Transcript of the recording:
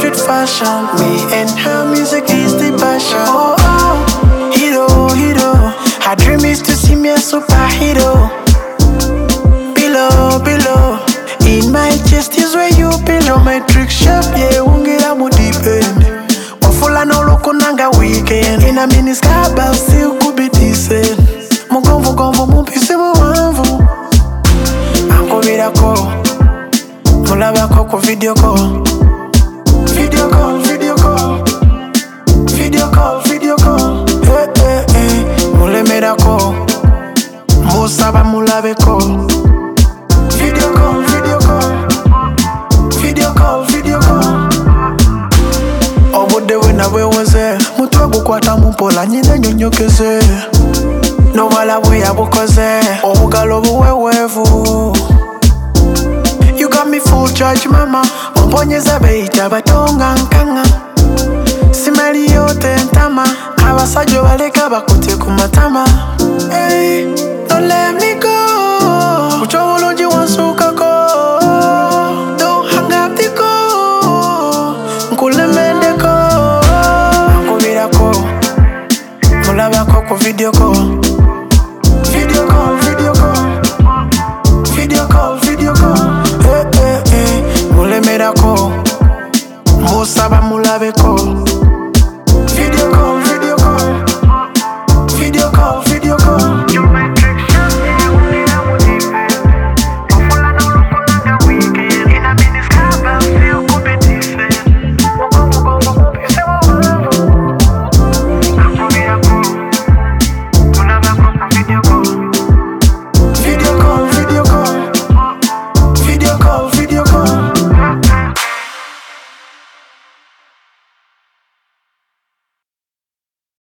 street fashion. Me and her music is the passion. Oh, oh, hero, hero. Her dream is to see me a superhero. Below, below. In my chest is where you belong. My trick shop, yeah, ungira mu deep end. Wafula no loko nanga weekend. In a mini sky, but still could be decent. Mugonvo, gonvo, mumpise muamvu. Anko vida ko. Mulaba ko video call. Video call, video call. Video call, video call. Hey, hey, hey. Mule mera ko. Musaba mulabe ko. Video call, video call. Video call, video call. Obude wena wewoze. Mutu agukwata mumpola nyine nyonyokeze. No wala we abukoze. Obugalo buwewevu. You got me full charge mama. Omponyeza beita batonga nkanga. Simali yote ntama. Abasajo baleka bakute kumatama. Hey, don't let me go. Uchowoloji wansuka ko. Don't hang up the call. Nkule mende ko. Nkubira ko. Mulaba ko video call.